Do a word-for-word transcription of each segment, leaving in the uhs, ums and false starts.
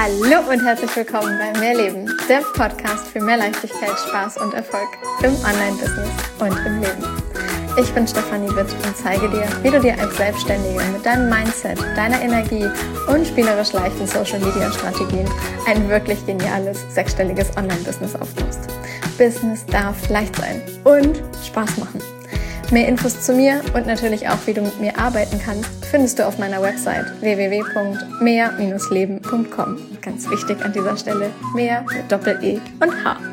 Hallo und herzlich willkommen bei Mehr Leben, der Podcast für mehr Leichtigkeit, Spaß und Erfolg im Online-Business und im Leben. Ich bin Stefanie Witt und zeige dir, wie du dir als Selbstständige mit deinem Mindset, deiner Energie und spielerisch leichten Social-Media-Strategien ein wirklich geniales, sechsstelliges Online-Business aufbaust. Business darf leicht sein und Spaß machen. Mehr Infos zu mir und natürlich auch, wie du mit mir arbeiten kannst, findest du auf meiner Website w w w punkt mehr Bindestrich leben punkt com. Ganz wichtig an dieser Stelle, mehr mit Doppel-E und H.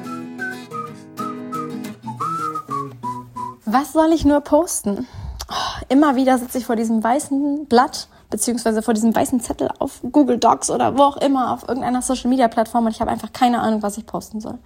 Was soll ich nur posten? Oh, immer wieder sitze ich vor diesem weißen Blatt, beziehungsweise vor diesem weißen Zettel auf Google Docs oder wo auch immer, auf irgendeiner Social-Media-Plattform und ich habe einfach keine Ahnung, was ich posten soll.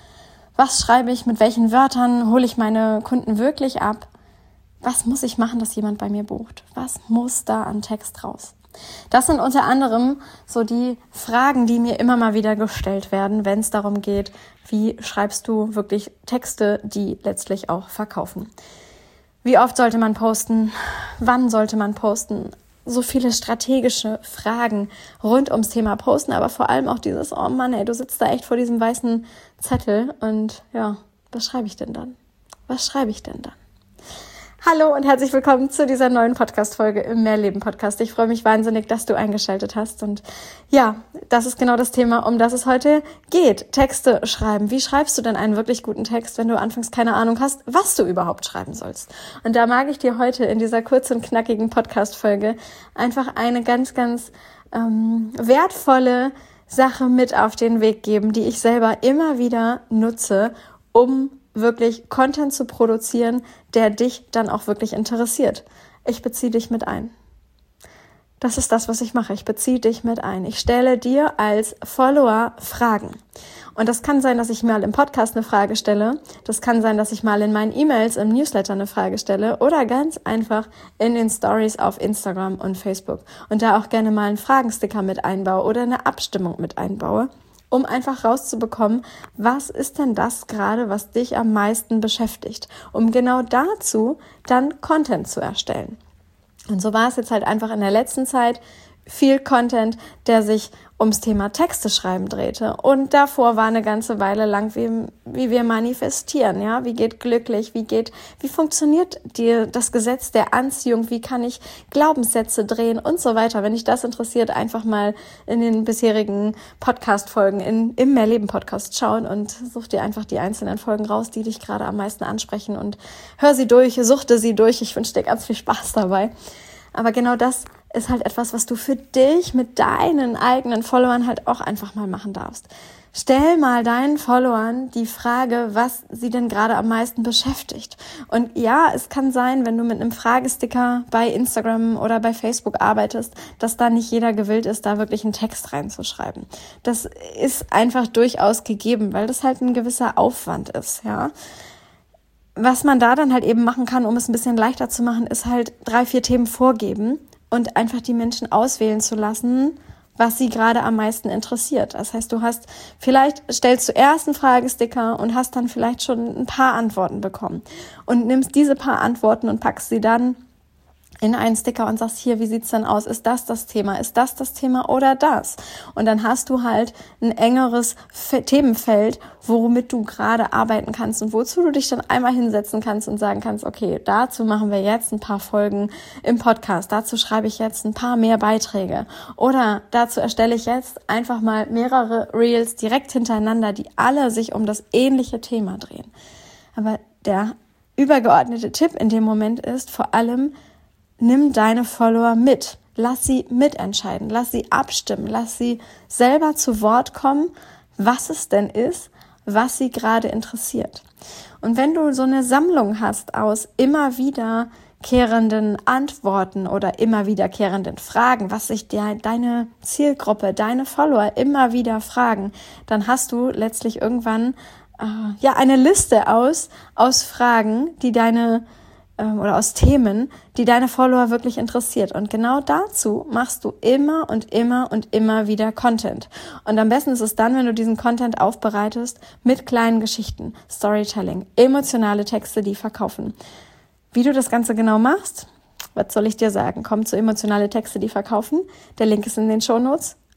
Was schreibe ich, mit welchen Wörtern hole ich meine Kunden wirklich ab? Was muss ich machen, dass jemand bei mir bucht? Was muss da an Text raus? Das sind unter anderem so die Fragen, die mir immer mal wieder gestellt werden, wenn es darum geht, wie schreibst du wirklich Texte, die letztlich auch verkaufen. Wie oft sollte man posten? Wann sollte man posten? So viele strategische Fragen rund ums Thema Posten, aber vor allem auch dieses, oh Mann, ey, du sitzt da echt vor diesem weißen Zettel und ja, was schreibe ich denn dann? Was schreibe ich denn dann? Hallo und herzlich willkommen zu dieser neuen Podcast-Folge im Mehrleben-Podcast. Ich freue mich wahnsinnig, dass du eingeschaltet hast und ja, das ist genau das Thema, um das es heute geht. Texte schreiben. Wie schreibst du denn einen wirklich guten Text, wenn du anfangs keine Ahnung hast, was du überhaupt schreiben sollst? Und da mag ich dir heute in dieser kurzen, knackigen Podcast-Folge einfach eine ganz, ganz ähm, wertvolle Sache mit auf den Weg geben, die ich selber immer wieder nutze, um wirklich Content zu produzieren, der dich dann auch wirklich interessiert. Ich beziehe dich mit ein. Das ist das, was ich mache. Ich beziehe dich mit ein. Ich stelle dir als Follower Fragen. Und das kann sein, dass ich mal im Podcast eine Frage stelle. Das kann sein, dass ich mal in meinen E-Mails, im Newsletter eine Frage stelle oder ganz einfach in den Stories auf Instagram und Facebook. Und da auch gerne mal einen Fragensticker mit einbaue oder eine Abstimmung mit einbaue, um einfach rauszubekommen, was ist denn das gerade, was dich am meisten beschäftigt, um genau dazu dann Content zu erstellen. Und so war es jetzt halt einfach in der letzten Zeit viel Content, der sich ums Thema Texte schreiben drehte. Und davor war eine ganze Weile lang, wie, wie wir manifestieren, ja, wie geht glücklich, wie geht, wie funktioniert die, das Gesetz der Anziehung, wie kann ich Glaubenssätze drehen und so weiter. Wenn dich das interessiert, einfach mal in den bisherigen Podcast-Folgen in, im Mehrleben-Podcast schauen und such dir einfach die einzelnen Folgen raus, die dich gerade am meisten ansprechen und hör sie durch, suchte sie durch. Ich wünsche dir ganz viel Spaß dabei. Aber genau das ist halt etwas, was du für dich mit deinen eigenen Followern halt auch einfach mal machen darfst. Stell mal deinen Followern die Frage, was sie denn gerade am meisten beschäftigt. Und ja, es kann sein, wenn du mit einem Fragesticker bei Instagram oder bei Facebook arbeitest, dass da nicht jeder gewillt ist, da wirklich einen Text reinzuschreiben. Das ist einfach durchaus gegeben, weil das halt ein gewisser Aufwand ist, ja. Was man da dann halt eben machen kann, um es ein bisschen leichter zu machen, ist halt drei, vier Themen vorgeben und einfach die Menschen auswählen zu lassen, was sie gerade am meisten interessiert. Das heißt, du hast, vielleicht stellst du erst einen Fragesticker und hast dann vielleicht schon ein paar Antworten bekommen und nimmst diese paar Antworten und packst sie dann in einen Sticker und sagst, hier, wie sieht's denn aus? Ist das das Thema? Ist das das Thema oder das? Und dann hast du halt ein engeres F- Themenfeld, womit du gerade arbeiten kannst und wozu du dich dann einmal hinsetzen kannst und sagen kannst, okay, dazu machen wir jetzt ein paar Folgen im Podcast, dazu schreibe ich jetzt ein paar mehr Beiträge oder dazu erstelle ich jetzt einfach mal mehrere Reels direkt hintereinander, die alle sich um das ähnliche Thema drehen. Aber der übergeordnete Tipp in dem Moment ist vor allem, nimm deine Follower mit, lass sie mitentscheiden, lass sie abstimmen, lass sie selber zu Wort kommen, was es denn ist, was sie gerade interessiert. Und wenn du so eine Sammlung hast aus immer wiederkehrenden Antworten oder immer wiederkehrenden Fragen, was sich de- deine Zielgruppe, deine Follower immer wieder fragen, dann hast du letztlich irgendwann äh, ja eine Liste aus aus Fragen, die deine oder aus Themen, die deine Follower wirklich interessiert. Und genau dazu machst du immer und immer und immer wieder Content. Und am besten ist es dann, wenn du diesen Content aufbereitest mit kleinen Geschichten, Storytelling, emotionale Texte, die verkaufen. Wie du das Ganze genau machst, was soll ich dir sagen? Komm zu emotionale Texte, die verkaufen. Der Link ist in den Shownotes.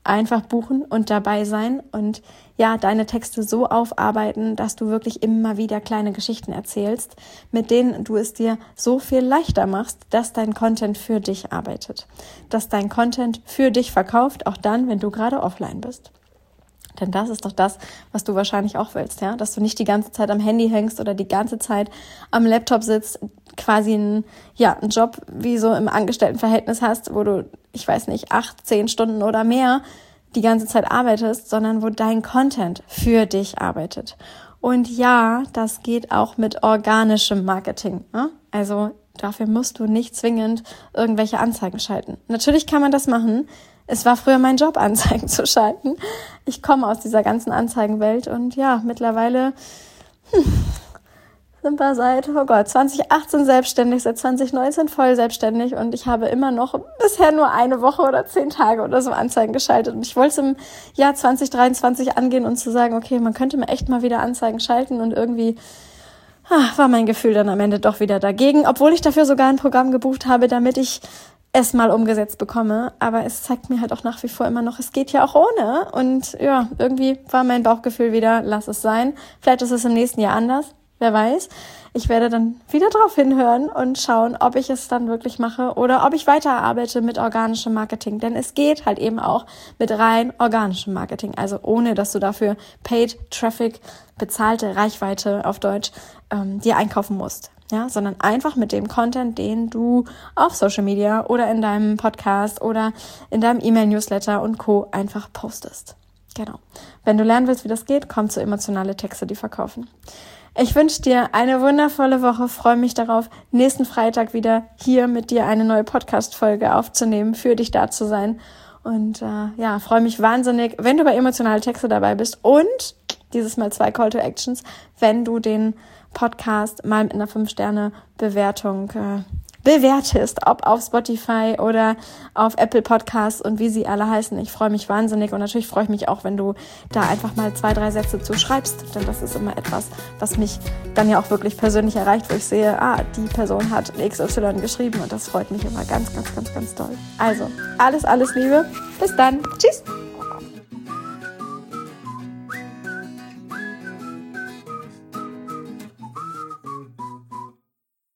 einfach buchen und dabei sein und ja, deine Texte so aufarbeiten, dass du wirklich immer wieder kleine Geschichten erzählst, mit denen du es dir so viel leichter machst, dass dein Content für dich arbeitet, dass dein Content für dich verkauft, auch dann, wenn du gerade offline bist. Denn das ist doch das, was du wahrscheinlich auch willst, ja, dass du nicht die ganze Zeit am Handy hängst oder die ganze Zeit am Laptop sitzt, quasi einen, ja, einen Job wie so im Angestelltenverhältnis hast, wo du, ich weiß nicht, acht, zehn Stunden oder mehr die ganze Zeit arbeitest, sondern wo dein Content für dich arbeitet. Und ja, das geht auch mit organischem Marketing, ne? Also dafür musst du nicht zwingend irgendwelche Anzeigen schalten. Natürlich kann man das machen. Es war früher mein Job, Anzeigen zu schalten. Ich komme aus dieser ganzen Anzeigenwelt und ja, mittlerweile hm, sind wir seit, oh Gott, zwanzig achtzehn selbstständig, seit zwanzig neunzehn voll selbstständig und ich habe immer noch bisher nur eine Woche oder zehn Tage oder so Anzeigen geschaltet. Und ich wollte es im Jahr zwanzig dreiundzwanzig angehen und zu sagen, okay, man könnte mir echt mal wieder Anzeigen schalten und irgendwie ah, war mein Gefühl dann am Ende doch wieder dagegen, obwohl ich dafür sogar ein Programm gebucht habe, damit ich es mal umgesetzt bekomme, aber es zeigt mir halt auch nach wie vor immer noch, es geht ja auch ohne und ja, irgendwie war mein Bauchgefühl wieder, lass es sein. Vielleicht ist es im nächsten Jahr anders, wer weiß. Ich werde dann wieder drauf hinhören und schauen, ob ich es dann wirklich mache oder ob ich weiterarbeite mit organischem Marketing, denn es geht halt eben auch mit rein organischem Marketing, also ohne, dass du dafür Paid Traffic, bezahlte Reichweite auf Deutsch, ähm, dir einkaufen musst. Ja, sondern einfach mit dem Content, den du auf Social Media oder in deinem Podcast oder in deinem E-Mail-Newsletter und Co. einfach postest. Genau. Wenn du lernen willst, wie das geht, komm zu Emotionale Texte, die verkaufen. Ich wünsche dir eine wundervolle Woche, freue mich darauf, nächsten Freitag wieder hier mit dir eine neue Podcast-Folge aufzunehmen, für dich da zu sein. Und äh, ja, freue mich wahnsinnig, wenn du bei Emotionale Texte dabei bist und dieses Mal zwei Call to Actions, wenn du den Podcast mal mit einer fünf Sterne Bewertung äh, bewertest, ob auf Spotify oder auf Apple Podcasts und wie sie alle heißen. Ich freue mich wahnsinnig und natürlich freue ich mich auch, wenn du da einfach mal zwei, drei Sätze zu schreibst, denn das ist immer etwas, was mich dann ja auch wirklich persönlich erreicht, wo ich sehe, ah, die Person hat X Y geschrieben und das freut mich immer ganz, ganz, ganz, ganz doll. Also, alles, alles Liebe. Bis dann. Tschüss.